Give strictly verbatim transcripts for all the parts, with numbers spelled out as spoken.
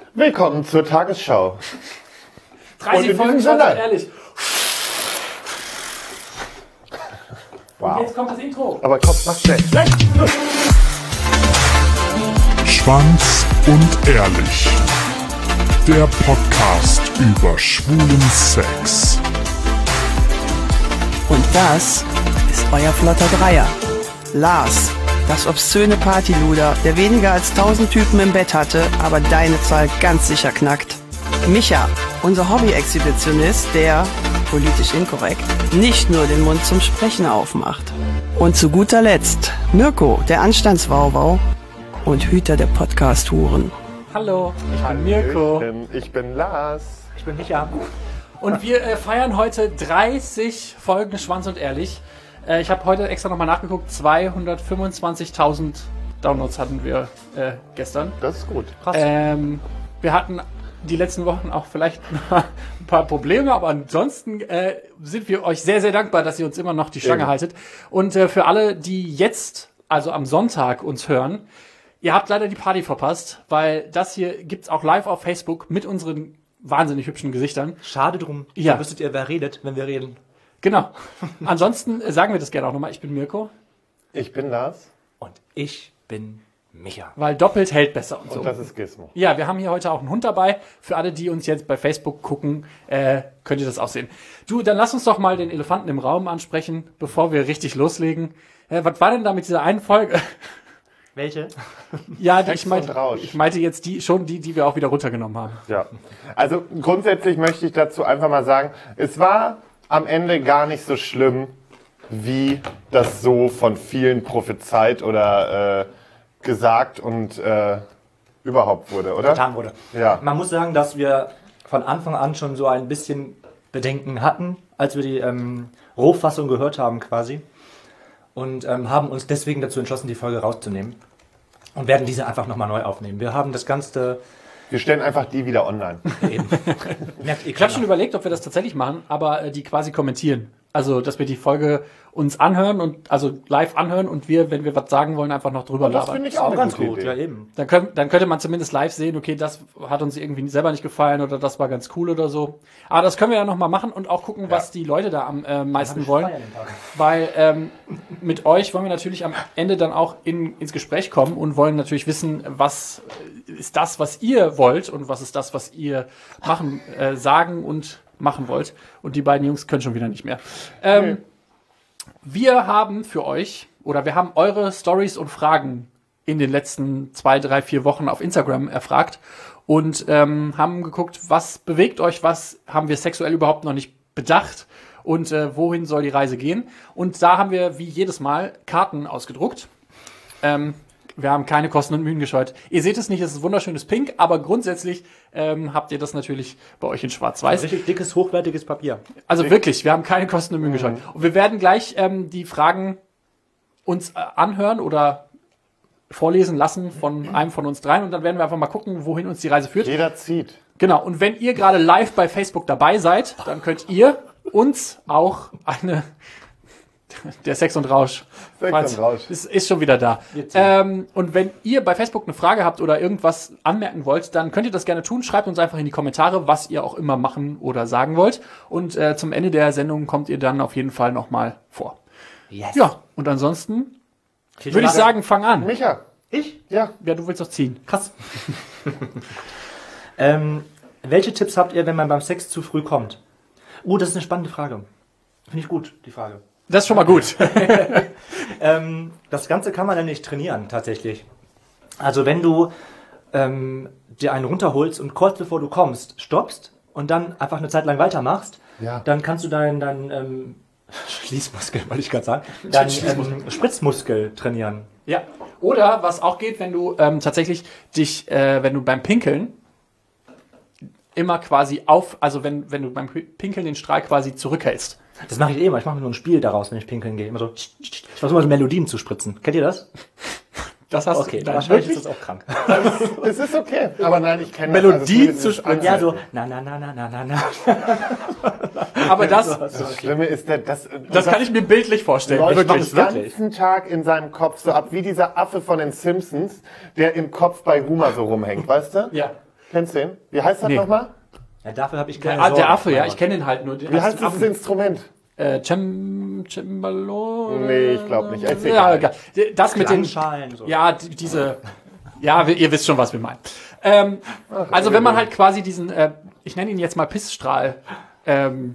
Willkommen zur Tagesschau. dreißig Folgen schon, ehrlich. Wow. Und jetzt kommt das Intro. Aber Kopf macht schnell. Schwanz und ehrlich. Der Podcast über schwulen Sex. Und das ist euer flotter Dreier. Lars, das obszöne Partyluder, der weniger als tausend Typen im Bett hatte, aber deine Zahl ganz sicher knackt. Micha, unser Hobby-Exhibitionist, der, politisch inkorrekt, nicht nur den Mund zum Sprechen aufmacht. Und zu guter Letzt Mirko, der Anstandswauwau und Hüter der Podcast-Huren. Hallo, ich bin Mirko. Ich bin Lars. Ich bin Micha. Und wir äh, feiern heute dreißig Folgen Schwanz und Ehrlich. Äh, ich habe heute extra nochmal nachgeguckt, zweihundertfünfundzwanzigtausend Downloads hatten wir äh, gestern. Das ist gut. Krass. Ähm, wir hatten die letzten Wochen auch vielleicht ein paar Probleme, aber ansonsten äh, sind wir euch sehr, sehr dankbar, dass ihr uns immer noch die Stange Eben. haltet. Und äh, für alle, die jetzt, also am Sonntag, uns hören, ihr habt leider die Party verpasst, weil das hier gibt's auch live auf Facebook mit unseren wahnsinnig hübschen Gesichtern. Schade drum. Ja. Dann wüsstet ihr, wer redet, wenn wir reden. Genau. Ansonsten äh, sagen wir das gerne auch nochmal. Ich bin Mirko. Ich bin Lars. Und ich bin Micha. Weil doppelt hält besser und so. Und das ist Gizmo. Ja, wir haben hier heute auch einen Hund dabei. Für alle, die uns jetzt bei Facebook gucken, äh, könnt ihr das auch sehen. Du, dann lass uns doch mal den Elefanten im Raum ansprechen, bevor wir richtig loslegen. Äh, was war denn da mit dieser einen Folge? Welche? Ja, die, Sex ich, meinte, und Rausch. ich meinte jetzt die schon die, die wir auch wieder runtergenommen haben. Ja. Also grundsätzlich möchte ich dazu einfach mal sagen, es war am Ende gar nicht so schlimm, wie das so von vielen prophezeit oder äh, gesagt und äh, überhaupt wurde, oder? Getan wurde. Ja. Man muss sagen, dass wir von Anfang an schon so ein bisschen Bedenken hatten, als wir die ähm, Rohfassung gehört haben quasi. Und ähm, haben uns deswegen dazu entschlossen, die Folge rauszunehmen. Und werden diese einfach nochmal neu aufnehmen. Wir haben das Ganze Wir stellen einfach die wieder online. eben. Merkt ihr Ich habe schon überlegt, ob wir das tatsächlich machen, aber äh, die quasi kommentieren. Also, dass wir die Folge uns anhören und also live anhören und wir, wenn wir was sagen wollen, einfach noch drüber Das labern. finde ich auch auch eine ganz gute gut, Idee. ja eben. Dann, können, dann könnte man zumindest live sehen, okay, das hat uns irgendwie selber nicht gefallen oder das war ganz cool oder so. Aber das können wir ja nochmal machen und auch gucken, was die Leute da am äh, meisten wollen. Weil ähm, mit euch wollen wir natürlich am Ende dann auch in, ins Gespräch kommen und wollen natürlich wissen, was ist das, was ihr wollt und was ist das, was ihr machen, äh, sagen und machen wollt. Und die beiden Jungs können schon wieder nicht mehr. Ähm, Nee. Wir haben für euch, oder wir haben eure Stories und Fragen in den letzten zwei, drei, vier Wochen auf Instagram erfragt und ähm, haben geguckt, was bewegt euch, was haben wir sexuell überhaupt noch nicht bedacht und äh, wohin soll die Reise gehen. Und da haben wir wie jedes Mal Karten ausgedruckt. Ähm, wir haben keine Kosten und Mühen gescheut. Ihr seht es nicht, es ist wunderschönes Pink, aber grundsätzlich ähm, habt ihr das natürlich bei euch in Schwarz-Weiß. Richtig dickes, hochwertiges Papier. Also wirklich, wir haben keine Kosten und Mühen gescheut. Und wir werden gleich ähm, die Fragen uns äh, anhören oder vorlesen lassen von einem von uns dreien und dann werden wir einfach mal gucken, wohin uns die Reise führt. Jeder zieht. Genau, und wenn ihr gerade live bei Facebook dabei seid, dann könnt ihr uns auch eine... Der Sex und Rausch. Sex und Rausch. Ist, ist schon wieder da. Ähm, und wenn ihr bei Facebook eine Frage habt oder irgendwas anmerken wollt, dann könnt ihr das gerne tun. Schreibt uns einfach in die Kommentare, was ihr auch immer machen oder sagen wollt. Und äh, zum Ende der Sendung kommt ihr dann auf jeden Fall nochmal vor. Yes. Ja, und ansonsten Viel würde ich Spaß. sagen, fang an. Micha. Ich? Ja. Ja, du willst doch ziehen. Krass. ähm, welche Tipps habt ihr, wenn man beim Sex zu früh kommt? Uh, das ist eine spannende Frage. Finde ich gut, die Frage. Das ist schon mal gut. Ähm, das Ganze kann man ja nicht trainieren, tatsächlich. Also wenn du ähm, dir einen runterholst und kurz bevor du kommst, stoppst und dann einfach eine Zeit lang weitermachst, Ja. dann kannst du deinen dein, ähm, Schließmuskel, wollte ich gerade sagen, deinen ähm, Spritzmuskel trainieren. Ja. Oder was auch geht, wenn du ähm, tatsächlich dich, äh, wenn du beim Pinkeln immer quasi auf, also wenn, wenn du beim Pinkeln den Strahl quasi zurückhältst. Das mache ich eh immer. Ich mache mir nur ein Spiel daraus, wenn ich pinkeln gehe. Immer so, ich versuche mal so Melodien zu spritzen. Kennt ihr das? Das hast Okay, du. dann Nein, wahrscheinlich wirklich? ist das auch krank. Es ist okay. Aber nein, ich kenne Melodien das. zu Also, sprechen. Ja, so, na, na, na, na, na, na, na. Aber das, Das Schlimme ist, der, das, das kann ich mir bildlich vorstellen. läuft Wirklich. den ganzen Tag in seinem Kopf so ab, wie dieser Affe von den Simpsons, der im Kopf bei Homer so rumhängt, weißt du? Ja. Kennst du den? Wie heißt das Nee. nochmal? Ja, dafür habe ich Der, keine ah, Sorge. der Affe, ja, Mein ich Gott. kenne den halt nur. Den Wie heißt als das Affen. Instrument? Äh, Cem, Cembalo? Nee, ich glaube nicht. Erzähl Ja, mal. egal. Das mit den... Klangschalen, so. Ja, die- diese... Ja, wir- ihr wisst schon, was wir meinen. Ähm, also wenn man halt quasi diesen, äh, ich nenne ihn jetzt mal Pissstrahl, ähm,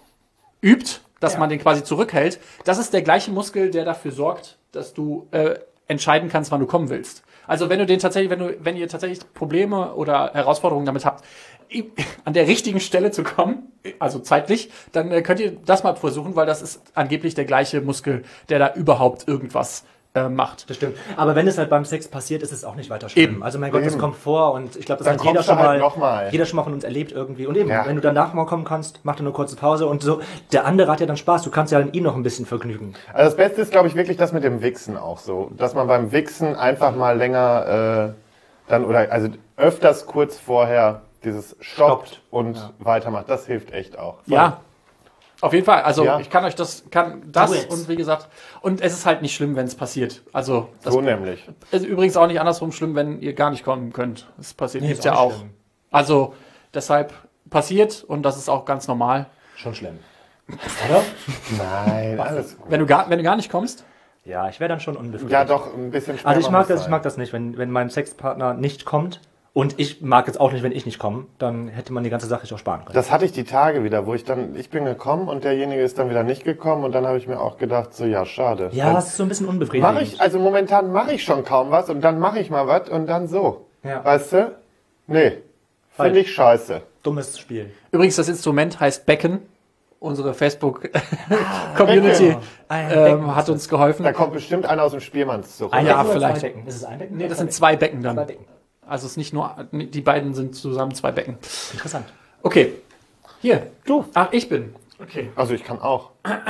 übt, dass Ja. man den quasi zurückhält, das ist der gleiche Muskel, der dafür sorgt, dass du äh, entscheiden kannst, wann du kommen willst. Also wenn du den tatsächlich, wenn du, wenn ihr tatsächlich Probleme oder Herausforderungen damit habt, i- an der richtigen Stelle zu kommen, also zeitlich, dann äh, könnt ihr das mal versuchen, weil das ist angeblich der gleiche Muskel, der da überhaupt irgendwas äh, macht. Das stimmt. Aber wenn es halt beim Sex passiert, ist es auch nicht weiter schlimm. Eben. Also mein Gott, das Eben. kommt vor und ich glaube, das Dann hat jeder kommst du schon halt mal, noch mal. jeder schon mal von uns erlebt irgendwie. Und eben, Ja. wenn du danach mal kommen kannst, mach dir eine kurze Pause und so. Der andere hat ja dann Spaß. Du kannst ja an ihm noch ein bisschen vergnügen. Also das Beste ist, glaube ich, wirklich das mit dem Wichsen auch so. Dass man beim Wichsen einfach mal länger äh, dann oder also öfters kurz vorher dieses stoppt, Stoppt. und weitermacht. Das hilft echt auch. Voll. Ja, auf jeden Fall. Also Ja. ich kann euch das, kann das Do it. und wie gesagt, und es ist halt nicht schlimm, wenn es passiert. Also das So nämlich. ist übrigens auch nicht andersrum schlimm, wenn ihr gar nicht kommen könnt. Das passiert Nee, gibt's ist ja auch auch. nicht schlimm. Also deshalb passiert und das ist auch ganz normal. Schon schlimm. Oder? Nein, alles gut. Wenn du gar, wenn du gar nicht kommst, Ja, ich wäre dann schon unbefriedigt. Ja, doch, ein bisschen Also ich Sperma mag muss das, ich sein. mag das nicht, wenn, wenn mein Sexpartner nicht kommt. Und ich mag es auch nicht, wenn ich nicht komme. Dann hätte man die ganze Sache sich auch sparen können. Das hatte ich die Tage wieder, wo ich dann, ich bin gekommen und derjenige ist dann wieder nicht gekommen und dann habe ich mir auch gedacht, so ja, schade. Ja, das ist so ein bisschen unbefriedigend. Mache ich, also momentan mache ich schon kaum was und dann mache ich mal was und dann so. Ja. Weißt du? Nee. Falsch. Finde ich scheiße. Dummes Spiel. übrigens das Instrument heißt Becken. Unsere Facebook-Community Becken. Ein ähm, Becken hat ist uns geholfen. Da kommt bestimmt einer aus dem Spielmannszug. Ein Ja, Becken oder vielleicht. Zwei Becken? Ist es ein Becken? Nee, das Zwei sind zwei Becken Becken. Zwei dann. Becken. Also es ist nicht nur, die beiden sind zusammen zwei Becken. Interessant. Okay. Hier. Du. Ach, ich bin. Okay. Also ich kann auch.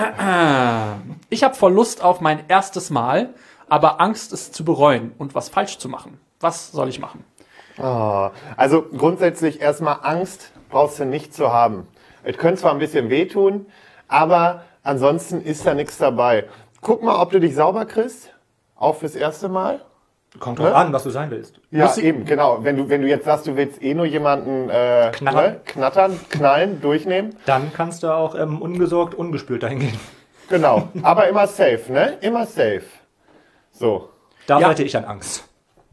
Ich habe voll Lust auf mein erstes Mal, aber Angst, es zu bereuen und was falsch zu machen. Was soll ich machen? Oh. Also grundsätzlich erstmal Angst brauchst du nicht zu haben. Es könnte zwar ein bisschen wehtun, aber ansonsten ist da nichts dabei. Guck mal, ob du dich sauber kriegst. Auch fürs erste Mal. Kommt drauf an, was du sein willst. Ja, Muss ich- eben, genau. Wenn du, wenn du jetzt sagst, du willst eh nur jemanden äh, Knattern. Ne? knattern, knallen, durchnehmen. Dann kannst du auch ähm, ungesorgt, ungespült dahin gehen. Genau. Aber immer safe, ne? Immer safe. So. Da Ja. hätte ich dann Angst.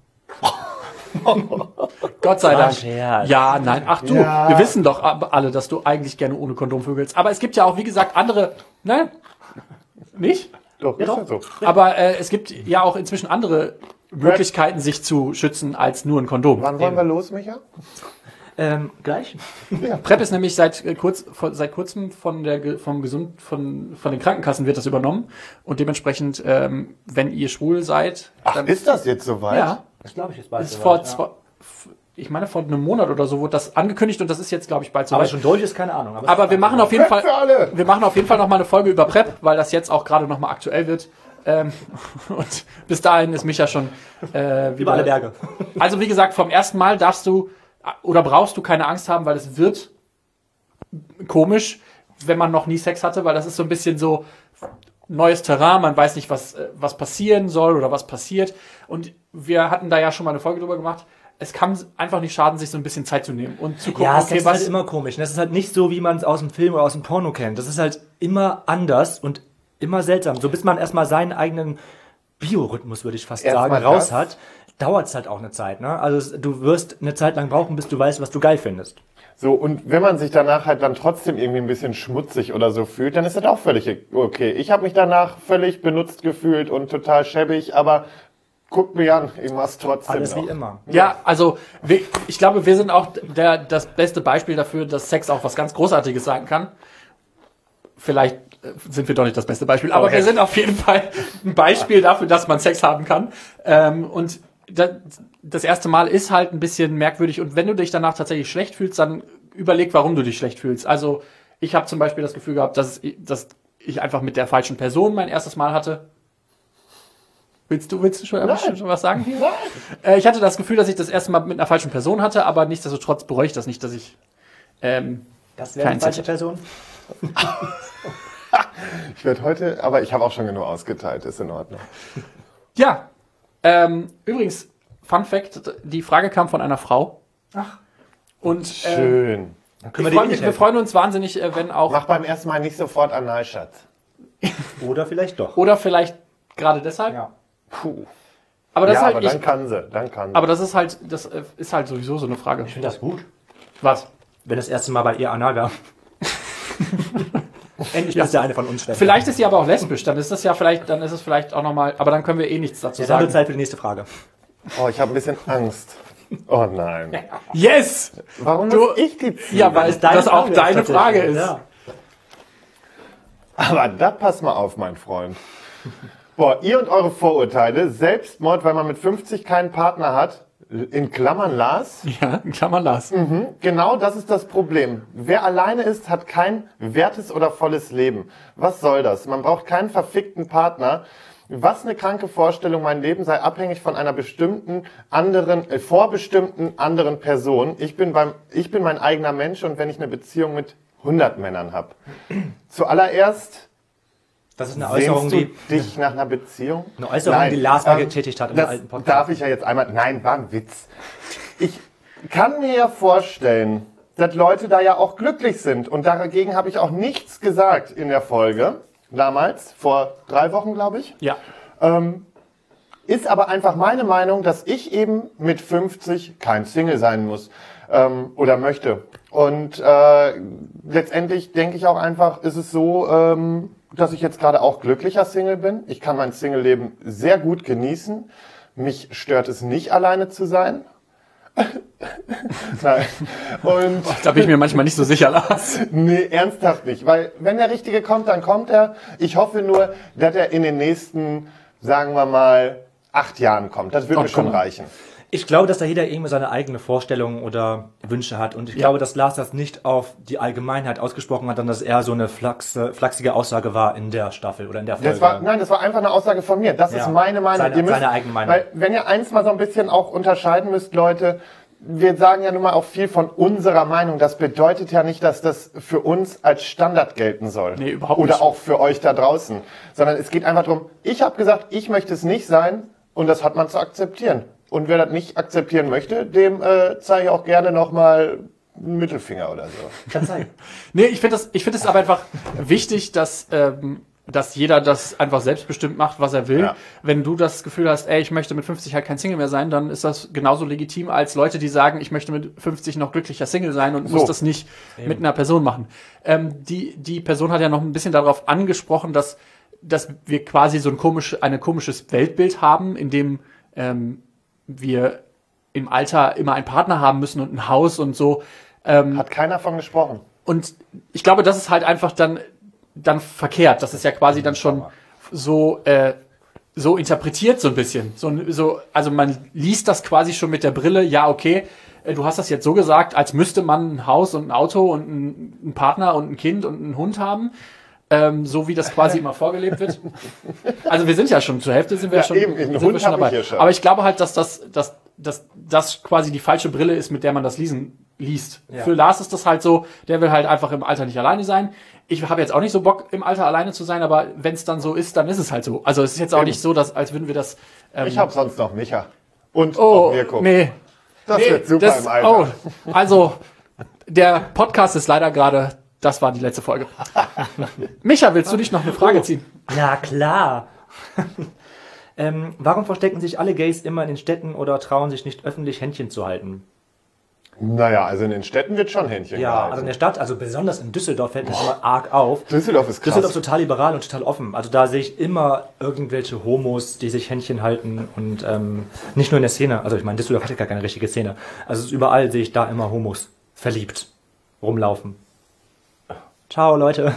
Gott sei War Dank. Scherz. Ja, nein. Ach du, Ja. wir wissen doch ab- alle, dass du eigentlich gerne ohne Kondom vögelst. Aber es gibt ja auch, wie gesagt, andere. Nein? Nicht? Doch, ist doch. ja so. Aber äh, es gibt ja auch inzwischen andere Möglichkeiten, sich zu schützen, als nur ein Kondom. Wann wollen wir los, Micha? Ähm, gleich? PrEP ist nämlich seit äh, kurz von, seit kurzem von der Ge- vom Gesund von von den Krankenkassen wird das übernommen und dementsprechend, ähm, wenn ihr schwul seid, Ach, dann ist das jetzt soweit? ja, Das glaube ich jetzt bald. ist soweit, vor ja. zwei, f- ich meine vor einem Monat oder so wurde das angekündigt und das ist jetzt glaube ich bald Aber soweit. schon durch ist keine Ahnung. Aber wir machen auf jeden Fall Für alle! wir machen auf jeden Fall noch mal eine Folge über PrEP, weil das jetzt auch gerade noch mal aktuell wird. Ähm, und bis dahin ist Micha schon äh, über alle Berge. Also wie gesagt, vom ersten Mal darfst du oder brauchst du keine Angst haben, weil es wird komisch, wenn man noch nie Sex hatte, weil das ist so ein bisschen so neues Terrain, man weiß nicht, was, äh, was passieren soll oder was passiert. Und wir hatten da ja schon mal eine Folge drüber gemacht. Es kann einfach nicht schaden, sich so ein bisschen Zeit zu nehmen und zu gucken, Ja, es okay, ist halt was. immer komisch. Das ist halt nicht so, wie man es aus dem Film oder aus dem Porno kennt. Das ist halt immer anders und immer seltsam. So bis man erstmal seinen eigenen Biorhythmus, würde ich fast Erstmal sagen, raus das. hat, dauert es halt auch eine Zeit. Ne? Also es- du wirst eine Zeit lang brauchen, bis du weißt, was du geil findest. So, und wenn man sich danach halt dann trotzdem irgendwie ein bisschen schmutzig oder so fühlt, dann ist das auch völlig okay. Ich habe mich danach völlig benutzt gefühlt und total schäbig, aber guck mir an, ich mach's trotzdem Alles noch. wie immer. Ja, also wir, ich glaube, wir sind auch der, das beste Beispiel dafür, dass Sex auch was ganz Großartiges sein kann. Vielleicht äh, sind wir doch nicht das beste Beispiel, aber Okay. wir sind auf jeden Fall ein Beispiel dafür, dass man Sex haben kann. Ähm, und da, das erste Mal ist halt ein bisschen merkwürdig. Und wenn du dich danach tatsächlich schlecht fühlst, dann überleg, warum du dich schlecht fühlst. Also ich habe zum Beispiel das Gefühl gehabt, dass, dass ich einfach mit der falschen Person mein erstes Mal hatte. Willst du, willst du schon, schon, schon was sagen hier? Äh, ich hatte das Gefühl, dass ich das erste Mal mit einer falschen Person hatte, aber nichtsdestotrotz bereue ich das nicht, dass ich ähm, Das wäre Kein die falsche Sex. Person. Ich werde heute, aber ich habe auch schon genug ausgeteilt, ist in Ordnung. Ja, ähm, übrigens, Fun Fact, die Frage kam von einer Frau. Ach. Und äh, Schön. Dann können wir, wir, freuen, dir nicht wir helfen. freuen uns wahnsinnig, äh, wenn auch... Mach beim ersten Mal nicht sofort Analschatz. Oder vielleicht doch. Oder vielleicht gerade deshalb. Ja. Puh. Aber das Ja, ist halt aber dann ich, kann sie. Dann kann sie. aber das ist halt, das äh, ist halt sowieso so eine Frage. Ich finde das gut, Was? wenn das erste Mal bei ihr anal wäre. Endlich Ja. ist der eine von uns Stefan. Vielleicht ist sie aber auch lesbisch, dann ist das ja vielleicht, dann ist es vielleicht auch nochmal, aber dann können wir eh nichts dazu Ja, dann wird sagen. Zeit für die nächste Frage. Oh, ich habe ein bisschen Angst. Oh nein. Yes! Warum Du- muss ich die ziehen? Ja, weil das auch deine Frage ist. Ja. Aber da pass mal auf, mein Freund. Boah, ihr und eure Vorurteile, Selbstmord, weil man mit fünfzig keinen Partner hat, in Klammern Lars, Ja, in Klammern Lars. genau das ist das Problem. Wer alleine ist, hat kein wertes oder volles Leben. Was soll das? Man braucht keinen verfickten Partner. Was eine kranke Vorstellung, mein Leben sei abhängig von einer bestimmten anderen, äh, vorbestimmten anderen Person. Ich bin beim, ich bin mein eigener Mensch und wenn ich eine Beziehung mit hundert Männern habe. Zuallererst Das ist eine Äußerung, sehnst du die, dich nach einer Beziehung? eine Äußerung, Nein, die Lars mal ähm, getätigt hat im das alten Podcast. darf ich ja jetzt einmal. Nein, war ein Witz. Ich kann mir ja vorstellen, dass Leute da ja auch glücklich sind. Und dagegen habe ich auch nichts gesagt in der Folge. Damals, vor drei Wochen, glaube ich. Ja. Ist aber einfach meine Meinung, dass ich eben mit fünfzig kein Single sein muss ähm, oder möchte. Und äh, letztendlich denke ich auch einfach, ist es so, ähm, dass ich jetzt gerade auch glücklicher Single bin. Ich kann mein Single-Leben sehr gut genießen. Mich stört es nicht, alleine zu sein. Nein. Und Da bin ich mir manchmal nicht so sicher, Lars. nee, ernsthaft nicht. Weil wenn der Richtige kommt, dann kommt er. Ich hoffe nur, dass er in den nächsten, sagen wir mal, acht Jahren kommt. Das würde Oh, mir schon komm. reichen. Ich glaube, dass da jeder irgendwie seine eigene Vorstellung oder Wünsche hat. Und ich Ja. glaube, dass Lars das nicht auf die Allgemeinheit ausgesprochen hat, sondern dass er so eine flachs, flachsige Aussage war in der Staffel oder in der Folge. Das war, nein, das war einfach eine Aussage von mir. Das Ja. ist meine Meinung. Seine- Ihr müsst, seine eigene Meinung. Weil, wenn ihr eins mal so ein bisschen auch unterscheiden müsst, Leute, wir sagen ja nun mal auch viel von unserer Meinung. Das bedeutet ja nicht, dass das für uns als Standard gelten soll. Nee, überhaupt Oder nicht. auch für euch da draußen. Sondern es geht einfach darum, ich habe gesagt, ich möchte es nicht sein und das hat man zu akzeptieren. Und wer das nicht akzeptieren möchte, dem äh, zeige ich auch gerne nochmal einen Mittelfinger oder so. Kann sein. Nee, ich finde das, ich finde es aber einfach wichtig, dass, ähm, dass jeder das einfach selbstbestimmt macht, was er will. Ja. Wenn du das Gefühl hast, ey, ich möchte mit fünfzig halt kein Single mehr sein, dann ist das genauso legitim als Leute, die sagen, ich möchte mit fünfzig noch glücklicher Single sein und So. muss das nicht mit einer Person machen. Ähm, die, die Person hat ja noch ein bisschen darauf angesprochen, dass, dass wir quasi so ein komisch, ein komisches Weltbild haben, in dem ähm, wir im Alter immer einen Partner haben müssen und ein Haus und so. Hat keiner von gesprochen. Und ich glaube, das ist halt einfach dann, dann verkehrt. Das ist ja quasi dann schon so, äh, so interpretiert so ein bisschen. So, so, also man liest das quasi schon mit der Brille, ja, okay, äh, du hast das jetzt so gesagt, als müsste man ein Haus und ein Auto und ein, ein Partner und ein Kind und einen Hund haben. Ähm, so wie das quasi immer vorgelebt wird. Also wir sind ja schon, zur Hälfte sind wir Ja, schon, eben, einen sind Hund wir schon hab ich dabei. hier schon. Aber ich glaube halt, dass das, dass, dass das quasi die falsche Brille ist, mit der man das lesen, liest. Ja. Für Lars ist das halt so, der will halt einfach im Alter nicht alleine sein. Ich habe jetzt auch nicht so Bock, im Alter alleine zu sein, aber wenn es dann so ist, dann ist es halt so. Also es ist jetzt auch Eben. nicht so, dass, als würden wir das... Ähm, Ich habe sonst noch Micha. Und oh, auch Mirko. nee. Das nee, wird super das, im Alter. Oh, also der Podcast ist leider gerade... Das war die letzte Folge. Micha, willst du dich noch eine Frage ziehen? Na klar. ähm, warum verstecken sich alle Gays immer in den Städten oder trauen sich nicht öffentlich Händchen zu halten? Naja, also in den Städten wird schon Händchen Ja, gehalten. also in der Stadt, also besonders in Düsseldorf fällt mir immer arg auf. Düsseldorf ist krass. Düsseldorf ist total liberal und total offen. Also da sehe ich immer irgendwelche Homos, die sich Händchen halten und ähm, nicht nur in der Szene. Also ich meine, Düsseldorf hat ja gar keine richtige Szene. Also es ist überall sehe ich da immer Homos verliebt rumlaufen. Ciao, Leute.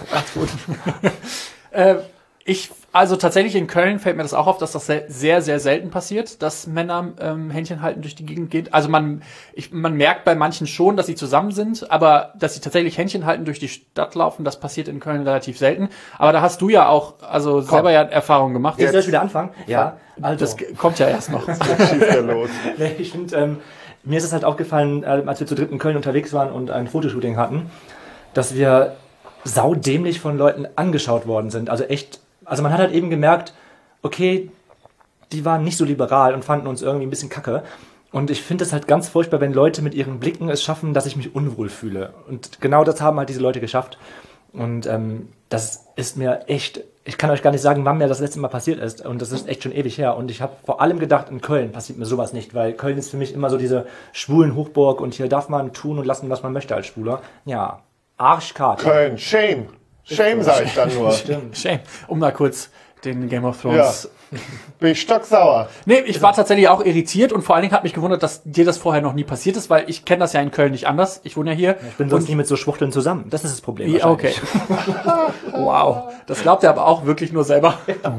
Äh, ich, also tatsächlich in Köln fällt mir das auch auf, dass das sehr, sehr, sehr selten passiert, dass Männer ähm, Händchen halten durch die Gegend gehen. Also man, ich, man merkt bei manchen schon, dass sie zusammen sind, aber dass sie tatsächlich Händchen halten durch die Stadt laufen, das passiert in Köln relativ selten. Aber da hast du ja auch, also selber ja Erfahrungen gemacht. Jetzt soll ich wieder anfangen? Ja, also. Das g- kommt ja erst noch. Schießt ja los. Nee, ich finde, ähm, mir ist es halt aufgefallen, äh, als wir zu dritt in Köln unterwegs waren und ein Fotoshooting hatten, dass wir saudämlich von Leuten angeschaut worden sind. Also echt, also man hat halt eben gemerkt, okay, die waren nicht so liberal und fanden uns irgendwie ein bisschen kacke. Und ich finde es halt ganz furchtbar, wenn Leute mit ihren Blicken es schaffen, dass ich mich unwohl fühle. Und genau das haben halt diese Leute geschafft. Und ähm, das ist mir echt, ich kann euch gar nicht sagen, wann mir das letzte Mal passiert ist. Und das ist echt schon ewig her. Und ich habe vor allem gedacht, in Köln passiert mir sowas nicht. Weil Köln ist für mich immer so diese schwulen Hochburg. Und hier darf man tun und lassen, was man möchte als Schwuler. Ja, Arschkarte. Köln, Shame. Shame sage ich dann nur. Stimmt. Shame. Um mal kurz den Game of Thrones... Bin ich stocksauer. Nee, ich war tatsächlich auch irritiert und vor allen Dingen hat mich gewundert, dass dir das vorher noch nie passiert ist, weil ich kenne das ja in Köln nicht anders. Ich wohne ja hier. Ich bin sonst nie mit so Schwuchteln zusammen. Das ist das Problem. Ja, okay. Wow. Das glaubt er aber auch wirklich nur selber.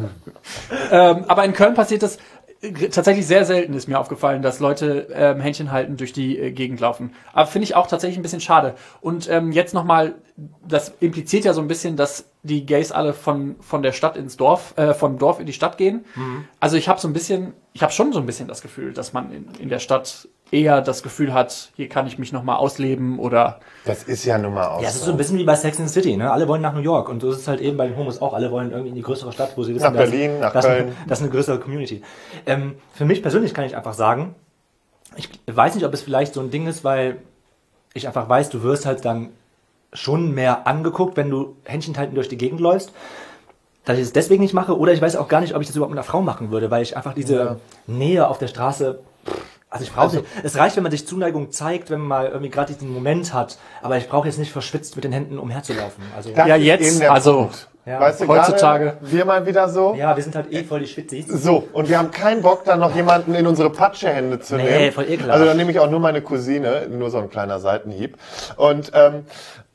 ähm, aber in Köln passiert das tatsächlich sehr selten, ist mir aufgefallen, dass Leute ähm, Händchen halten durch die äh, Gegend laufen. Aber finde ich auch tatsächlich ein bisschen schade. Und ähm, jetzt nochmal, das impliziert ja so ein bisschen, dass die Gays alle von von der Stadt ins Dorf, äh, vom Dorf in die Stadt gehen. Mhm. Also ich habe so ein bisschen, ich habe schon so ein bisschen das Gefühl, dass man in, in der Stadt eher das Gefühl hat, hier kann ich mich nochmal ausleben oder... Das ist ja nun mal auch Ja, es ist so. so ein bisschen wie bei Sex and the City, ne? Alle wollen nach New York und so ist es halt eben bei den Homos auch. Alle wollen irgendwie in die größere Stadt, wo sie wissen, Nach Berlin, nach das, Köln. Das ist eine größere Community. Ähm, für mich persönlich kann ich einfach sagen, ich weiß nicht, ob es vielleicht so ein Ding ist, weil ich einfach weiß, du wirst halt dann schon mehr angeguckt, wenn du Händchen halten durch die Gegend läufst, dass ich es deswegen nicht mache, oder ich weiß auch gar nicht, ob ich das überhaupt mit einer Frau machen würde, weil ich einfach diese Ja. Nähe auf der Straße, also ich brauche Also- nicht, es reicht, wenn man sich Zuneigung zeigt, wenn man mal irgendwie gerade diesen Moment hat, aber ich brauche jetzt nicht verschwitzt mit den Händen umherzulaufen. Also Das Ja, ist jetzt, eben der also- Punkt. Ja. Weißt du, Heutzutage- gerade wir mal wieder so. ja, wir sind halt eh voll die Schwitzis. So, und wir haben keinen Bock, dann noch jemanden in unsere Patschehände zu Nee, nehmen. voll ekelhaft. Also dann nehme ich auch nur meine Cousine, nur so ein kleiner Seitenhieb. Und ähm,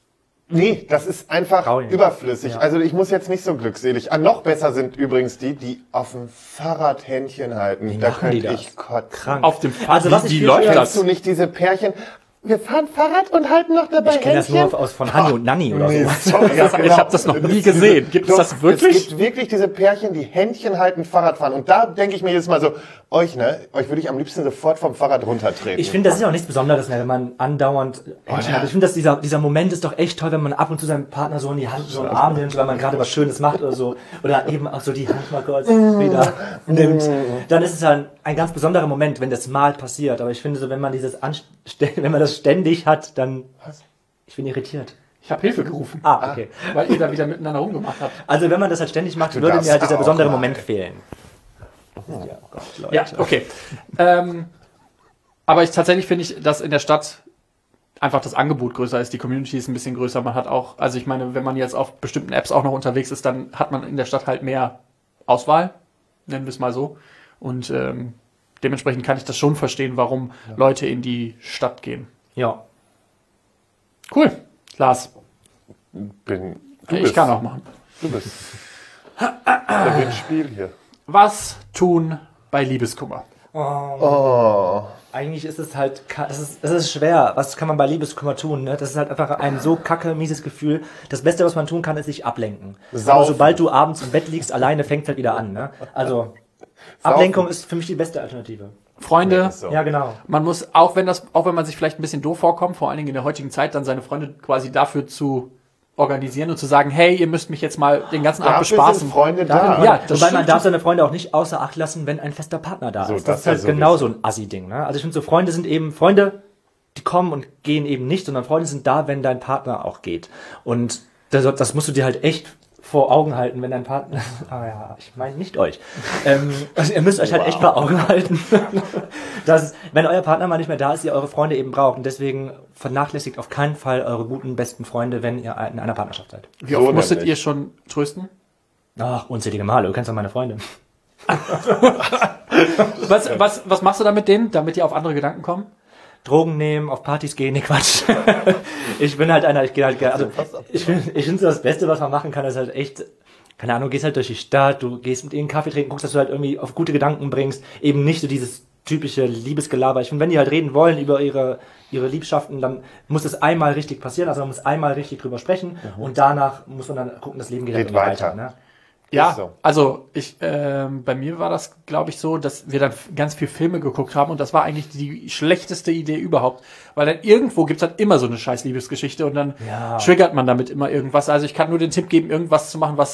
nee, das ist einfach Traurig. überflüssig. Ja. Also ich muss jetzt nicht so glückselig. Ah, noch besser sind übrigens die, die auf dem Fahrrad Händchen halten. Da machen die könnte das? ich kotzen. Krank. Auf dem Fahrrad, Also was wie, ich wie viel läuft schöner- Kennst das? du nicht diese Pärchen? Wir fahren Fahrrad und halten noch dabei Ich kenne das Händchen. nur aus von Hanni und Nanni oder Nee, so. sorry, Ich hab das noch nie gesehen. Gibt es Doch, das wirklich? Es gibt wirklich diese Pärchen, die Händchen halten, Fahrrad fahren. Und da denke ich mir jedes Mal so, euch, ne, euch würde ich am liebsten sofort vom Fahrrad runtertreten. Ich finde, das ist ja auch nichts Besonderes mehr, wenn man andauernd Händchen hat. Ich finde, dass dieser, dieser Moment ist doch echt toll, wenn man ab und zu seinem Partner so in die Hand, so einen Arm nimmt, weil man gerade was Schönes macht oder so. Oder eben auch so die Hand mal kurz wieder nimmt. Dann ist es ja ein, ein ganz besonderer Moment, wenn das mal passiert. Aber ich finde so, wenn man dieses Anst wenn man das ständig hat, dann, ich bin irritiert. Ich habe Hilfe gerufen, Ah, okay. weil ihr da wieder miteinander rumgemacht habt. Also wenn man das halt ständig macht, würde darfst mir halt dieser auch besondere mal. Moment fehlen. Ja, Gott, Leute. Ja, okay. ähm, aber ich tatsächlich finde ich, dass in der Stadt einfach das Angebot größer ist, die Community ist ein bisschen größer. Man hat auch, also ich meine, wenn man jetzt auf bestimmten Apps auch noch unterwegs ist, dann hat man in der Stadt halt mehr Auswahl, nennen wir es mal so. Und ähm, dementsprechend kann ich das schon verstehen, warum Leute in die Stadt gehen. Ja. Cool. Lars, bin, du ich bist, kann auch machen. Du bist der Windspiel hier. Was tun bei Liebeskummer? Oh. Eigentlich ist es halt, ka- es ist, es ist schwer. Was kann man bei Liebeskummer tun? Ne? Das ist halt einfach ein so kacke, mieses Gefühl. Das Beste, was man tun kann, ist sich ablenken. Saufen. Aber sobald du abends im Bett liegst, alleine fängt es halt wieder an. Ne? Also, Ablenkung ist für mich die beste Alternative. Freunde, Ist so. Ja, genau. man muss, auch wenn das, auch wenn man sich vielleicht ein bisschen doof vorkommt, vor allen Dingen in der heutigen Zeit, dann seine Freunde quasi dafür zu organisieren und zu sagen, hey, ihr müsst mich jetzt mal den ganzen Abend Dafür bespaßen. sind Freunde da. Ja, das Wobei man stimmt. darf seine Freunde auch nicht außer Acht lassen, wenn ein fester Partner da So, ist. das Das ist halt ja sowieso. genau so ein Assi-Ding. Ne? Also ich finde so, Freunde sind eben, Freunde, die kommen und gehen eben nicht, sondern Freunde sind da, wenn dein Partner auch geht. Und das, das musst du dir halt echt vor Augen halten, wenn dein Partner... Ah ja, ich meine nicht euch. ähm, also ihr müsst euch halt echt vor Augen halten, dass, wenn euer Partner mal nicht mehr da ist, ihr eure Freunde eben braucht. Und deswegen vernachlässigt auf keinen Fall eure guten, besten Freunde, wenn ihr in einer Partnerschaft seid. Wie oft So musstet nämlich. ihr schon trösten? Ach, unzählige Male. Du kennst doch meine Freunde. Was, was, was machst du da mit denen, damit die auf andere Gedanken kommen? Drogen nehmen, auf Partys gehen, nee, Quatsch. Ich bin halt einer, ich gehe halt gerne, also ich finde ich finde so das Beste, was man machen kann, ist halt echt, keine Ahnung, gehst halt durch die Stadt, du gehst mit ihnen Kaffee trinken, guckst, dass du halt irgendwie auf gute Gedanken bringst, eben nicht so dieses typische Liebesgelaber. Ich finde, wenn die halt reden wollen über ihre, ihre Liebschaften, dann muss es einmal richtig passieren, also man muss einmal richtig drüber sprechen und danach muss man dann gucken, das Leben geht, halt Geht irgendwie weiter. ne? Ja, Ist so. also ich, ähm, bei mir war das, glaube ich, so, dass wir dann ganz viel Filme geguckt haben und das war eigentlich die schlechteste Idee überhaupt, weil dann irgendwo gibt's dann immer so eine scheiß Liebesgeschichte und dann Ja. triggert man damit immer irgendwas. Also ich kann nur den Tipp geben, irgendwas zu machen, was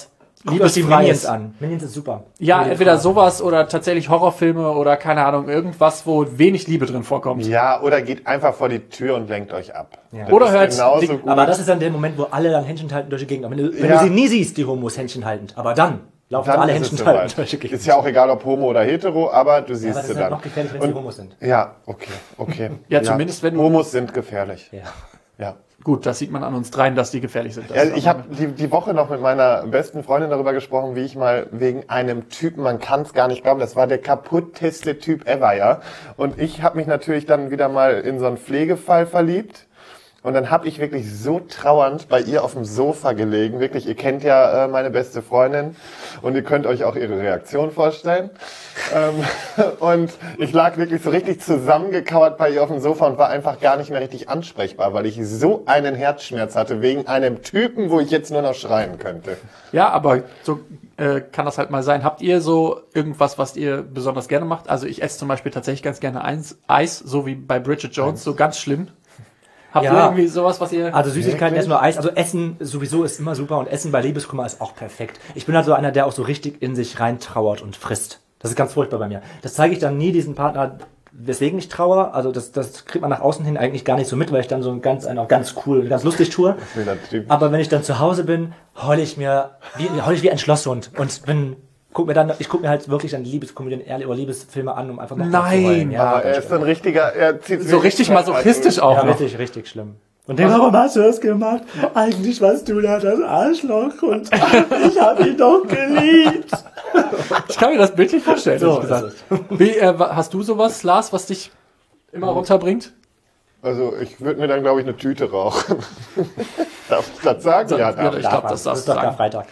Guckt euch die liebesfreies. Minions an. Minions ist super. Ja, Minions entweder ist super. sowas oder tatsächlich Horrorfilme oder keine Ahnung, irgendwas, wo wenig Liebe drin vorkommt. Ja, oder geht einfach vor die Tür und lenkt euch ab. Ja. Das Oder ist hört genauso die- gut. Aber das ist dann der Moment, wo alle dann Händchen halten durch die Gegend. Wenn, du, wenn Ja. du sie nie siehst, die Homos Händchen haltend. Aber dann laufen Dann alle ist es Händchen soweit. haltend durch die Gegend. Ist ja auch egal, ob homo oder hetero, aber du siehst aber das sie ist halt dann. noch gefährlich, wenn Und- sie Homos sind. Ja, okay, okay. Ja, zumindest wenn du- Homos sind gefährlich. Ja. Ja. Gut, das sieht man an uns dreien, dass die gefährlich sind. Das Ja, ist ich auch- habe die, die Woche noch mit meiner besten Freundin darüber gesprochen, wie ich mal wegen einem Typen, man kann es gar nicht glauben, das war der kaputteste Typ ever, ja. Und ich habe mich natürlich dann wieder mal in so einen Pflegefall verliebt. Und dann habe ich wirklich so trauernd bei ihr auf dem Sofa gelegen. Wirklich, ihr kennt ja äh, meine beste Freundin und ihr könnt euch auch ihre Reaktion vorstellen. ähm, und ich lag wirklich so richtig zusammengekauert bei ihr auf dem Sofa und war einfach gar nicht mehr richtig ansprechbar, weil ich so einen Herzschmerz hatte wegen einem Typen, wo ich jetzt nur noch schreien könnte. Ja, aber so äh, kann das halt mal sein. Habt ihr so irgendwas, was ihr besonders gerne macht? Also ich esse zum Beispiel tatsächlich ganz gerne Eis, Eis so wie bei Bridget Jones, so ganz schlimm. Habt Ja. ihr irgendwie sowas, was ihr... Also Süßigkeiten, Wirklich? essen nur Eis. Also Essen sowieso ist immer super und Essen bei Liebeskummer ist auch perfekt. Ich bin halt so einer, der auch so richtig in sich reintrauert und frisst. Das ist ganz furchtbar bei mir. Das zeige ich dann nie diesem Partner, weswegen ich trauere. Also das, das kriegt man nach außen hin eigentlich gar nicht so mit, weil ich dann so ein ganz, einen auch ganz cool und ganz lustig tue. Wieder Typ. Aber wenn ich dann zu Hause bin, heule ich mir wie, heule ich wie ein Schlosshund und bin, guck mir dann, ich gucke mir halt wirklich dann Liebeskomödien ehrlich oder Liebesfilme an, um einfach noch mal zu Nein, heulen. Aber er ist so ein richtiger, er zieht so richtig masochistisch auch Ja, noch. richtig, richtig schlimm. Und den, warum hast du das gemacht? Eigentlich warst du da das Arschloch und ich habe ihn doch geliebt. Ich kann mir das bildlich vorstellen, So ehrlich gesagt. ist Wie, äh, wa- hast du sowas, Lars, was dich immer runterbringt? Also ich würde mir dann, glaube ich, eine Tüte rauchen. Darf ich das sagen? So, Ja, ja, darf ich ich. glaub, das das darfst ist du doch sagen. Karfreitag.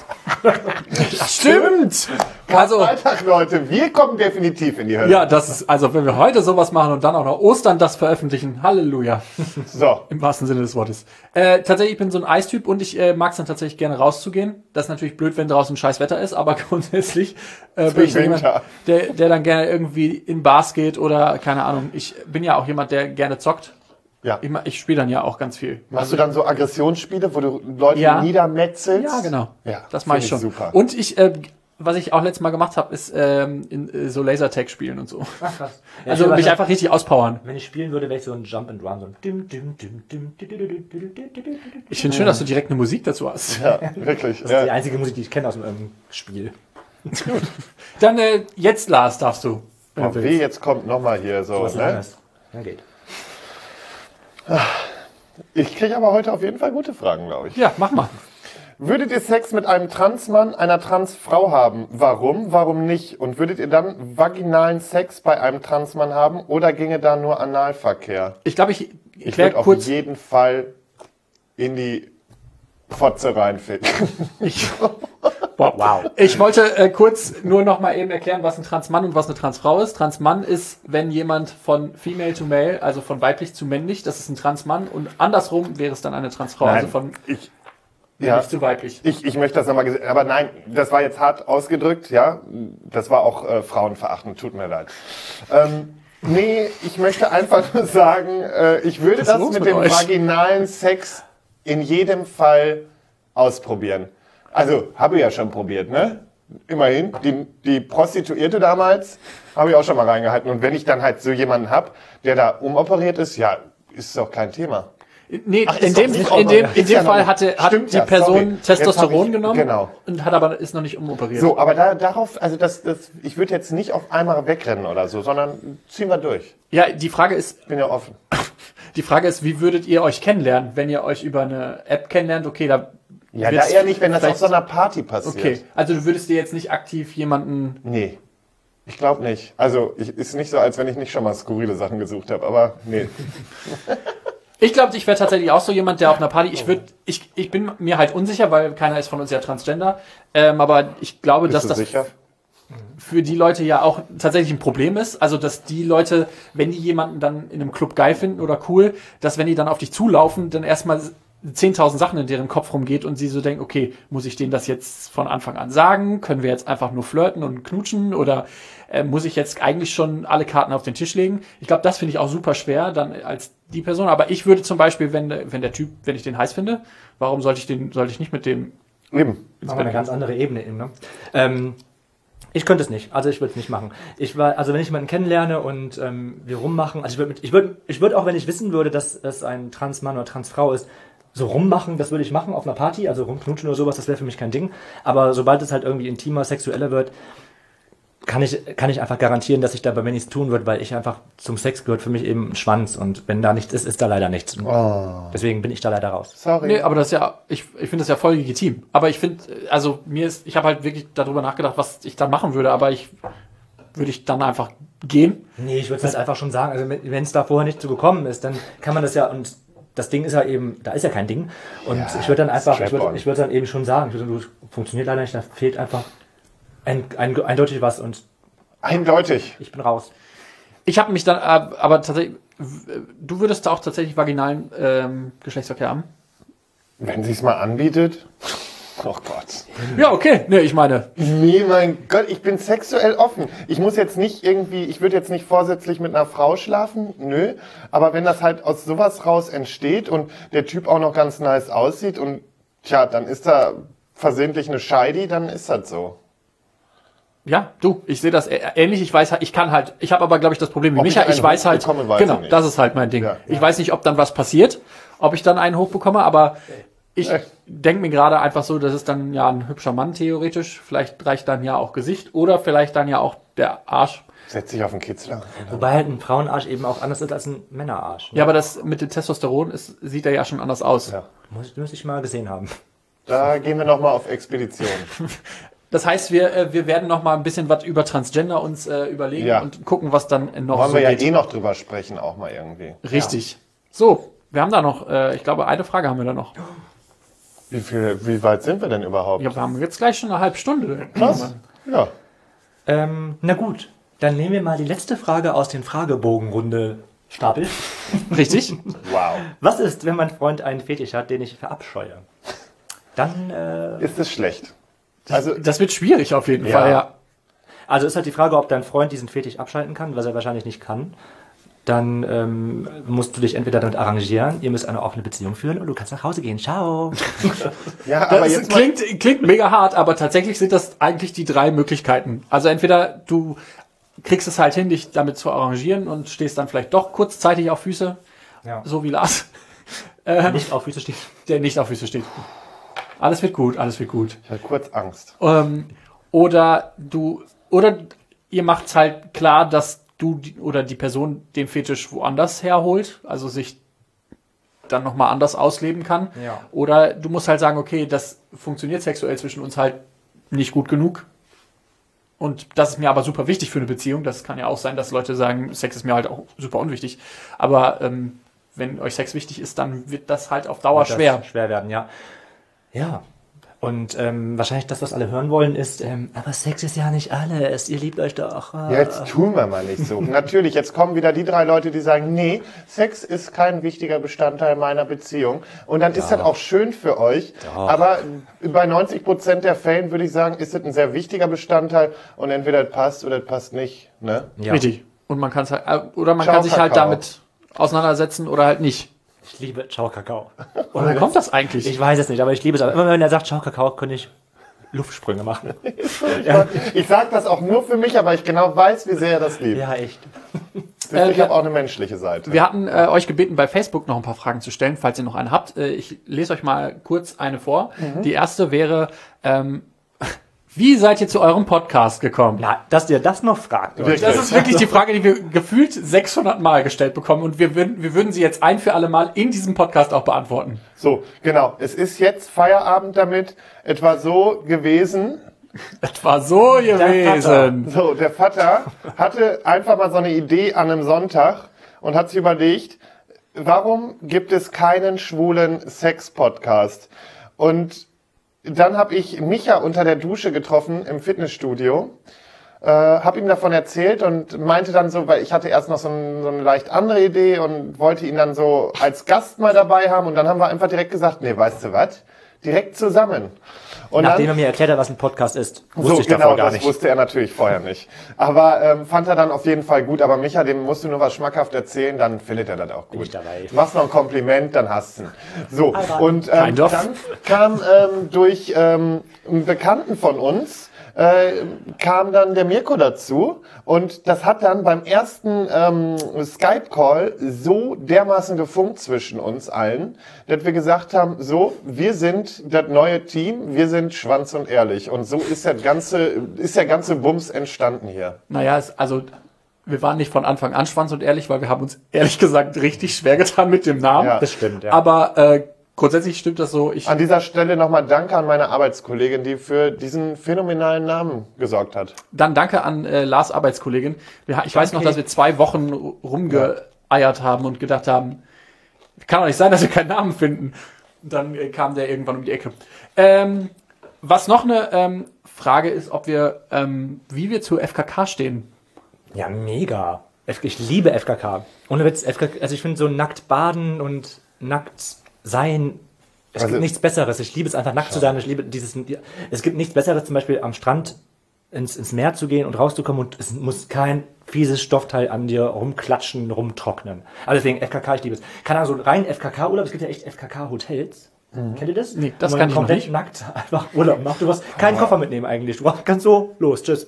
Stimmt! Also, Freitag, Leute, wir kommen definitiv in die Hölle. ja, das ist, also wenn wir heute sowas machen und dann auch noch Ostern das veröffentlichen, Halleluja. So, Im wahrsten Sinne des Wortes. Äh, tatsächlich, ich bin so ein Eistyp und ich äh, mag es dann tatsächlich gerne rauszugehen. Das ist natürlich blöd, wenn draußen scheiß Wetter ist, aber grundsätzlich äh, bin ich dann jemand, Winter. der, der dann gerne irgendwie in Bars geht oder keine Ahnung. Ich bin ja auch jemand, der gerne zockt. ja. Ich, ma- ich spiele dann ja auch ganz viel. Machst du dann so Aggressionsspiele, wo du Leute Ja. niedermetzelst? Ja, genau. Ja, Das mache ich find schon. Super. Und ich, äh, was ich auch letztes Mal gemacht habe, ist ähm, in, äh, so Lasertag spielen und so. Ach, krass. Ja, Also ich mich will einfach richtig auspowern. wenn ich spielen würde, wäre ich so ein Jump and Run. So ein dim, dim, dim, dim, dim, dim, dim, dim, dim, dim, dim. Ich finde schön, dass du direkt eine Musik dazu hast. ja, wirklich. Das ist die Ja. einzige Musik, die ich kenne aus dem ähm, Spiel. Dann äh, jetzt, Lars, darfst du. wenn du Oh, wie, willst. jetzt kommt nochmal hier so. Was Ne? Langes. Ja, geht. Ich kriege aber heute auf jeden Fall gute Fragen, glaube ich. Ja, mach mal. Würdet ihr Sex mit einem Transmann, einer Transfrau haben? Warum? Warum nicht? Und würdet ihr dann vaginalen Sex bei einem Transmann haben oder ginge da nur Analverkehr? Ich glaube, ich Ich erkläre würde auf kurz. jeden Fall in die Fotze reinficken. Ich, wow. Ich wollte äh, kurz nur noch mal eben erklären, was ein Transmann und was eine Transfrau ist. Transmann ist, wenn jemand von female to male, also von weiblich zu männlich, das ist ein Transmann. Und andersrum wäre es dann eine Transfrau, also von ich, männlich ja, zu weiblich. ich, ich möchte das nochmal, ges- aber nein, das war jetzt hart ausgedrückt, ja. Das war auch äh, frauenverachtend, tut mir leid. Ähm, nee, ich möchte einfach nur sagen, äh, ich würde Was ist das los mit mit dem euch? vaginalen Sex in jedem Fall ausprobieren. Also, habe ich ja schon probiert, ne? Immerhin, die, die Prostituierte damals habe ich auch schon mal reingehalten. Und wenn ich dann halt so jemanden hab, der da umoperiert ist, ja, ist doch kein Thema. Nee, Ach, ist in doch dem, nicht in dem, ist in ja dem noch Fall nicht. hatte, hat Stimmt die ja, Person sorry. Jetzt Testosteron hab ich- genommen genau. und hat aber ist noch nicht umoperiert. So, aber da, darauf, also das, das, ich würde jetzt nicht auf einmal wegrennen oder so, sondern ziehen wir durch. Ja, die Frage ist, Ich bin ja offen. die Frage ist, wie würdet ihr euch kennenlernen, wenn ihr euch über eine App kennenlernt? Okay, da Ja, da wird's eher nicht, wenn das auf vielleicht- so einer Party passiert. Okay, also du würdest dir jetzt nicht aktiv jemanden. Nee. Ich glaube nicht. Also, ich, ist nicht so, als wenn ich nicht schon mal skurrile Sachen gesucht habe, aber nee. Ich glaube, ich wäre tatsächlich auch so jemand, der auf einer Party. Ich würde, ich, ich bin mir halt unsicher, weil keiner ist von uns ja Transgender. Ähm, aber ich glaube, Bist dass du das sicher? für die Leute ja auch tatsächlich ein Problem ist. Also, dass die Leute, wenn die jemanden dann in einem Club geil finden oder cool, dass wenn die dann auf dich zulaufen, dann erstmal zehntausend Sachen in deren Kopf rumgeht und sie so denken, okay, muss ich denen das jetzt von Anfang an sagen? Können wir jetzt einfach nur flirten und knutschen? Oder äh, muss ich jetzt eigentlich schon alle Karten auf den Tisch legen? Ich glaube, das finde ich auch super schwer dann als die Person. Aber ich würde zum Beispiel, wenn, wenn der Typ, wenn ich den heiß finde, warum sollte ich den, sollte ich nicht mit dem Eben. Machen wir eine ganz andere Ebene eben, ne? Ähm, ich könnte es nicht, also ich würde es nicht machen. Ich war, also wenn ich jemanden kennenlerne und ähm, wir rummachen, also ich würde, ich würde, ich würde auch, wenn ich wissen würde, dass es ein Transmann oder Transfrau ist, so rummachen, das würde ich machen auf einer Party, also rumknutschen oder sowas, das wäre für mich kein Ding. Aber sobald es halt irgendwie intimer, sexueller wird, kann ich, kann ich einfach garantieren, dass ich da bei mir nichts tun würde, weil ich einfach zum Sex gehört für mich eben ein Schwanz und wenn da nichts ist, ist da leider nichts. Oh. Deswegen bin ich da leider raus. Sorry. Nee, aber das ist ja, ich, ich finde das ja voll legitim. Aber ich finde, also mir ist, ich habe halt wirklich darüber nachgedacht, was ich dann machen würde, aber ich würde ich dann einfach gehen. Nee, ich würde es halt einfach schon sagen, also wenn es da vorher nicht zu gekommen ist, dann kann man das ja, und das Ding ist ja eben, da ist ja kein Ding. Und Ja, ich würde dann einfach, ich würde Strap-on. ich würde dann eben schon sagen, ich würde sagen, du, funktioniert leider nicht, da fehlt einfach ein, ein, eindeutig was und Eindeutig. ich bin raus. Ich habe mich dann, äh, aber tatsächlich, w- du würdest da auch tatsächlich vaginalen ähm, Geschlechtsverkehr haben? Wenn sie es mal anbietet. Oh Gott. Ja, okay. Nee, ich meine, Nee, mein Gott, ich bin sexuell offen. Ich muss jetzt nicht irgendwie, ich würde jetzt nicht vorsätzlich mit einer Frau schlafen, nö. Aber wenn das halt aus sowas raus entsteht und der Typ auch noch ganz nice aussieht und tja, dann ist da versehentlich eine Scheidi, dann ist das so. ja, du, ich sehe das ä- ähnlich. Ich weiß halt, ich kann halt, ich habe aber, glaube ich, das Problem wie Ob ich Micha. Ich, einen weiß halt, hochbekomme, weiß genau, ich nicht. das ist halt mein Ding. Ja. Ich weiß nicht, ob dann was passiert, ob ich dann einen hochbekomme, aber ich Äh. denke mir gerade einfach so, das ist dann ja ein hübscher Mann theoretisch. Vielleicht reicht dann ja auch Gesicht oder vielleicht dann ja auch der Arsch. Setz dich auf den Kitzler. Wobei halt ein Frauenarsch eben auch anders ist als ein Männerarsch. Ja, aber das mit dem Testosteron ist, sieht er ja schon anders aus. Ja. Muss, muss ich mal gesehen haben. Da gehen wir nochmal auf Expedition. Das heißt, wir, äh, wir werden noch mal ein bisschen was über Transgender uns äh, überlegen Ja. und gucken, was dann noch Wollen so wir ja geht. eh noch drüber sprechen, auch mal irgendwie. Richtig. So, wir haben da noch, äh, ich glaube, eine Frage haben wir da noch. Wie viel, wie weit sind wir denn überhaupt? Ja, wir haben jetzt gleich schon eine halbe Stunde. Krass. Ja. Ähm, na gut, dann nehmen wir mal die letzte Frage aus den Fragebogenrunde Stapel. Richtig? Wow. Was ist, wenn mein Freund einen Fetisch hat, den ich verabscheue? Dann, äh, Ist es schlecht? Also, Das wird schwierig auf jeden Ja. Fall, ja. also ist halt die Frage, ob dein Freund diesen Fetisch abschalten kann, was er wahrscheinlich nicht kann. Dann ähm, musst du dich entweder damit arrangieren, ihr müsst eine offene Beziehung führen und du kannst nach Hause gehen. Ciao. ja, aber Das jetzt mal, klingt, klingt mega hart, aber tatsächlich sind das eigentlich die drei Möglichkeiten. Also entweder du kriegst es halt hin, dich damit zu arrangieren und stehst dann vielleicht doch kurzzeitig auf Füße, Ja. so wie Lars, Nicht auf Füße stehen. der nicht auf Füße steht. Alles wird gut, alles wird gut. ich hatte kurz Angst. Ähm, oder du, oder ihr macht's halt klar, dass du die, oder die Person den Fetisch woanders herholt, also sich dann nochmal anders ausleben kann. Ja. Oder du musst halt sagen, okay, das funktioniert sexuell zwischen uns halt nicht gut genug. Und das ist mir aber super wichtig für eine Beziehung. Das kann ja auch sein, dass Leute sagen, Sex ist mir halt auch super unwichtig. Aber ähm, wenn euch Sex wichtig ist, dann wird das halt auf Dauer Wird das schwer. Schwer werden, ja. Ja. Und ähm, wahrscheinlich das, was alle hören wollen, ist, ähm, aber Sex ist ja nicht alles. Ihr liebt euch doch. Äh. Ja, jetzt tun wir mal nicht so. Natürlich, jetzt kommen wieder die drei Leute, die sagen, nee, Sex ist kein wichtiger Bestandteil meiner Beziehung. Und dann ist das auch schön für euch. Aber bei neunzig Prozent der Fällen würde ich sagen, ist es ein sehr wichtiger Bestandteil. Und entweder es passt oder es passt nicht. Ne? Ja. Richtig. Und man kann es halt, äh, oder man Ciao, kann sich halt Kakao. damit auseinandersetzen oder halt nicht. Ich liebe Ciao Kakao. Woher kommt das eigentlich? Ich weiß es nicht, aber ich liebe es. Aber immer wenn er sagt Ciao Kakao, könnte ich Luftsprünge machen. Ich sage das auch nur für mich, aber ich genau weiß, wie sehr er das liebt. Ja, echt. Siehst du, ich wir- habe auch eine menschliche Seite. Wir hatten äh, euch gebeten, bei Facebook noch ein paar Fragen zu stellen, falls ihr noch eine habt. Äh, ich lese euch mal kurz eine vor. Die erste wäre, ähm, wie seid ihr zu eurem Podcast gekommen? Na, dass ihr das noch fragt. Leute. Das ist wirklich die Frage, die wir gefühlt sechshundert Mal gestellt bekommen und wir würden, wir würden sie jetzt ein für alle Mal in diesem Podcast auch beantworten. So, genau. Es ist jetzt Feierabend damit. Etwa so gewesen. Das war so gewesen. So, der Vater hatte einfach mal so eine Idee an einem Sonntag und hat sich überlegt, warum gibt es keinen schwulen Sex-Podcast? Und dann habe ich Micha unter der Dusche getroffen im Fitnessstudio, äh, habe ihm davon erzählt und meinte dann so, weil ich hatte erst noch so, ein, so eine leicht andere Idee und wollte ihn dann so als Gast mal dabei haben und dann haben wir einfach direkt gesagt, nee, weißt du was, direkt zusammen. Und Nachdem dann, er mir erklärt hat, was ein Podcast ist, wusste so, ich genau, davor gar das nicht. wusste er natürlich vorher nicht. Aber ähm, fand er dann auf jeden Fall gut. Aber Micha, dem musst du nur was schmackhaft erzählen, dann findet er das auch Bin gut. ich dabei. Du machst noch ein Kompliment, dann hast du ihn. So, Aber und ähm, Kind of. dann kam ähm, durch ähm, einen Bekannten von uns, äh, kam dann der Mirko dazu und das hat dann beim ersten ähm, Skype-Call so dermaßen gefunkt zwischen uns allen, dass wir gesagt haben, so, wir sind das neue Team, wir sind Schwanz und Ehrlich und so ist der ganze, ist der ganze Bums entstanden hier. Naja, es, also wir waren nicht von Anfang an Schwanz und Ehrlich, weil wir haben uns ehrlich gesagt richtig schwer getan mit dem Namen. Ja. Das stimmt, ja. Aber äh, grundsätzlich stimmt das so. Ich, An dieser Stelle nochmal Danke an meine Arbeitskollegin, die für diesen phänomenalen Namen gesorgt hat. dann danke an äh, Lars Arbeitskollegin. Wir, ich weiß noch, dass wir zwei Wochen rumgeeiert haben und gedacht haben, kann doch nicht sein, dass wir keinen Namen finden. Und dann äh, kam der irgendwann um die Ecke. Ähm, was noch eine ähm, Frage ist, ob wir, ähm, wie wir zu F K K stehen. Ja, mega. Ich liebe F K K. Ohne Witz, F K K, also ich finde so nackt baden und nackt sein, es Also- gibt nichts Besseres. Ich liebe es einfach nackt zu sein. Ich liebe dieses, es gibt nichts Besseres, zum Beispiel am Strand ins, ins Meer zu gehen und rauszukommen und es muss kein fieses Stoffteil an dir rumklatschen, rumtrocknen. Also deswegen F K K, ich liebe es. Keine Ahnung, so rein F K K-Urlaub, es gibt ja echt F K K-Hotels. Kennt ihr das? Nee, das Wo man kann ich noch komplett nicht. nackt einfach Urlaub macht. Du musst keinen Koffer mitnehmen eigentlich. Du kannst so, los, tschüss.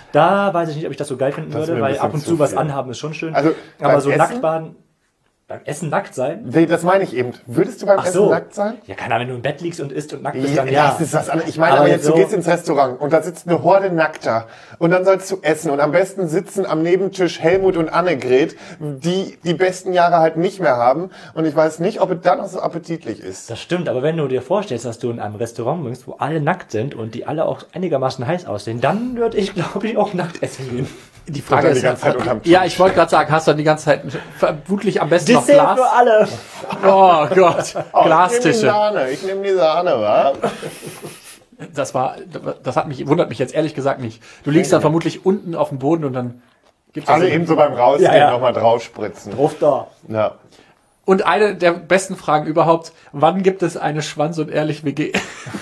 Da weiß ich nicht, ob ich das so geil finden Das ist würde, mir ein weil bisschen ab und zu zu was viel. anhaben ist schon schön. Also, aber beim so Essen? nackt baden, beim Essen nackt sein? Nee, das meine ich eben. Würdest du beim Ach Essen so. nackt sein? Ja, keine Ahnung, wenn du im Bett liegst und isst und nackt bist, Ja, dann ja. das ist was anderes. Ich meine Aber aber jetzt, so- du gehst ins Restaurant und da sitzt eine Horde Nackter und dann sollst du essen und am besten sitzen am Nebentisch Helmut und Annegret, die die besten Jahre halt nicht mehr haben und ich weiß nicht, ob es dann noch so appetitlich ist. Das stimmt, aber wenn du dir vorstellst, dass du in einem Restaurant bist, wo alle nackt sind und die alle auch einigermaßen heiß aussehen, dann würde ich, glaube ich, auch nackt essen gehen. Die Frage Oder die ist, ganze Zeit unterm ja, Tisch. ich wollte gerade sagen, hast du die ganze Zeit vermutlich am besten noch Dessert Glas? für alle! Oh Gott, Oh, Ich nehme die Glastische. Sahne, ich nehme die Sahne, wa? Das war, das hat mich, wundert mich jetzt ehrlich gesagt nicht. Du liegst dann vermutlich unten auf dem Boden und dann gibt's Alle das eben so beim Rausgehen Ja, ja. nochmal draufspritzen. Ruf da. Ja. Und eine der besten Fragen überhaupt, wann gibt es eine Schwanz- und Ehrlich-W G?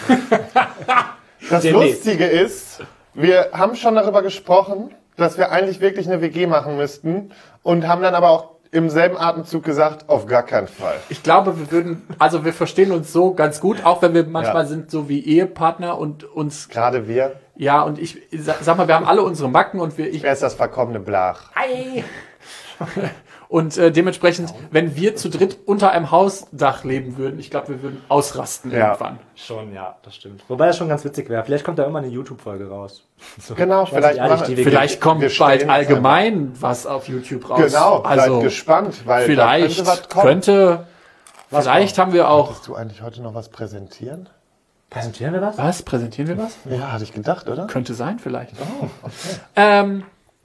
Das Demnächst. Lustige ist, wir haben schon darüber gesprochen, dass wir eigentlich wirklich eine W G machen müssten und haben dann aber auch im selben Atemzug gesagt, auf gar keinen Fall. Ich glaube, wir würden, also wir verstehen uns so ganz gut, auch wenn wir manchmal Ja. sind so wie Ehepartner und uns, Gerade wir, ja, und ich sag sag mal, wir haben alle unsere Macken und wir, ich, wer ist das verkommene Blach? Ei. und äh, dementsprechend, wenn wir zu dritt unter einem Hausdach leben würden, ich glaube, wir würden ausrasten Ja. irgendwann. Schon, ja, das stimmt. Wobei das schon ganz witzig wäre. Vielleicht kommt da immer eine YouTube-Folge raus. So, Genau, ich weiß vielleicht nicht, ehrlich, machen- die W G. Vielleicht kommt wir stellen bald jetzt allgemein was auf YouTube raus. Genau, also seid gespannt, weil vielleicht da könnte was kommen. könnte, Was vielleicht haben wir auch, Willst du eigentlich heute noch was präsentieren? Präsentieren wir was? was, präsentieren wir was? Ja, hatte ich gedacht, oder? Könnte sein, vielleicht. ähm,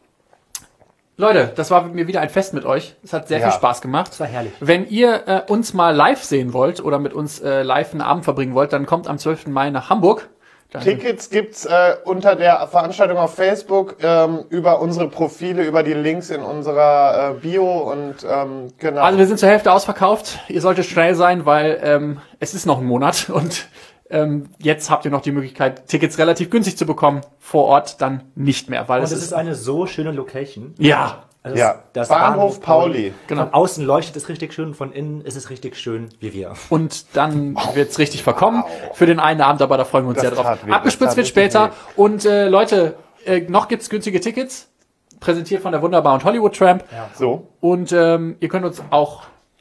Leute, das war mir wieder ein Fest mit euch. Es hat sehr Ja. viel Spaß gemacht. Das war herrlich. Wenn ihr äh, uns mal live sehen wollt oder mit uns äh, live einen Abend verbringen wollt, dann kommt am zwölften Mai nach Hamburg. Dann Tickets gibt's äh, unter der Veranstaltung auf Facebook, ähm, über unsere Profile, über die Links in unserer äh, Bio und ähm, genau. Also wir sind zur Hälfte ausverkauft. Ihr solltet schnell sein, weil ähm, es ist noch ein Monat und ähm, jetzt habt ihr noch die Möglichkeit, Tickets relativ günstig zu bekommen. Vor Ort dann nicht mehr, weil Und es es ist, ist eine so schöne Location. ja, Also ja, das Bahnhof Pauli. Genau. Von außen leuchtet es richtig schön, von innen ist es richtig schön wie wir. und dann wird's richtig verkommen für den einen Abend, aber da freuen wir uns Das sehr drauf. tat weh, Abgespitzt das wird tat später richtig und äh, Leute, äh, noch gibt's günstige Tickets, präsentiert von der Wunderbar und Hollywood Tramp. So. Und ähm, ihr könnt uns auch,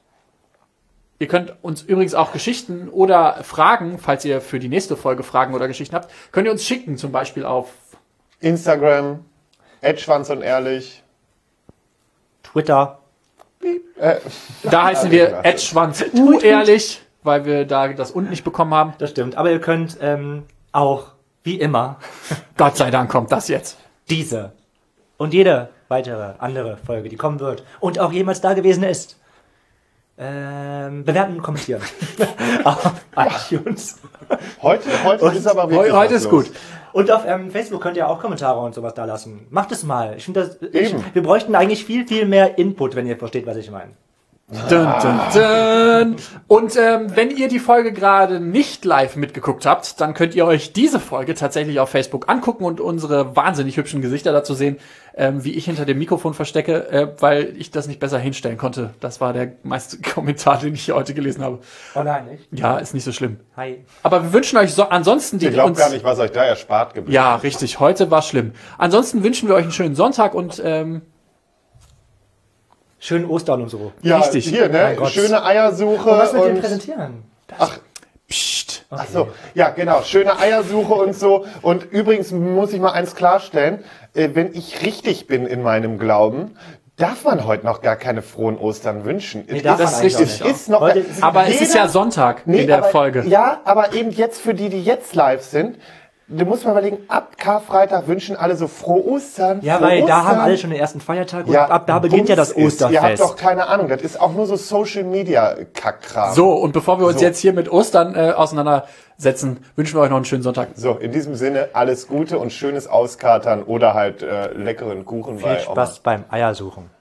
ihr könnt uns übrigens auch Geschichten oder Fragen, falls ihr für die nächste Folge Fragen oder Geschichten habt, könnt ihr uns schicken, zum Beispiel auf Instagram, Schwanz und Ehrlich. Twitter. Äh, Da heißen wir Edschwanz U ehrlich, weil wir da das und nicht bekommen haben. Das stimmt. Aber ihr könnt ähm, auch, wie immer, Gott sei Dank kommt das jetzt. diese und jede weitere andere Folge, die kommen wird und auch jemals da gewesen ist, ähm, bewerten und kommentieren. Auf iTunes. heute heute ist aber wirklich Heu- heute was ist los. gut. Und auf ähm, Facebook könnt ihr auch Kommentare und sowas da lassen. Macht es mal. Ich finde das. Ich, Eben. wir bräuchten eigentlich viel, viel mehr Input, wenn ihr versteht, was ich meine. Dun, dun, dun. Und ähm, wenn ihr die Folge gerade nicht live mitgeguckt habt, dann könnt ihr euch diese Folge tatsächlich auf Facebook angucken und unsere wahnsinnig hübschen Gesichter dazu sehen, ähm, wie ich hinter dem Mikrofon verstecke, äh, weil ich das nicht besser hinstellen konnte. Das war der meiste Kommentar, den ich hier heute gelesen habe. Oh nein, nicht? Ja, ist nicht so schlimm. Hi. Aber wir wünschen euch so ansonsten die Ich glaube uns gar nicht, was euch da erspart geblieben. Ja, richtig. Heute war schlimm. Ansonsten wünschen wir euch einen schönen Sonntag und ähm, Schönen Ostern und so. Ja, Richtig. hier, ne? Mein Gott. Schöne Eiersuche. Und was wird denn und präsentieren? Ach, pst. ach so, ja, genau. Schöne Eiersuche und so. Und übrigens muss ich mal eins klarstellen. Äh, wenn ich richtig bin in meinem Glauben, darf man heute noch gar keine frohen Ostern wünschen. Nee, darf Das man ist eigentlich richtig. auch nicht. Ist noch, Heute ist- Aber es ist jeder- ja Sonntag Nee, in der aber, Folge. Ja, aber eben jetzt für die, die jetzt live sind, du musst mal überlegen, ab Karfreitag wünschen alle so frohe Ostern. Ja, frohe weil da Ostern. haben alle schon den ersten Feiertag und Ja, ab da beginnt ja das Bums ist. Ihr habt Osterfest. doch keine Ahnung, das ist auch nur so Social Media Kackkram. So, und bevor wir uns So. jetzt hier mit Ostern äh, auseinandersetzen, wünschen wir euch noch einen schönen Sonntag. So, in diesem Sinne alles Gute und schönes Auskatern oder halt äh, leckeren Kuchen Viel bei Oma. Spaß beim Eiersuchen.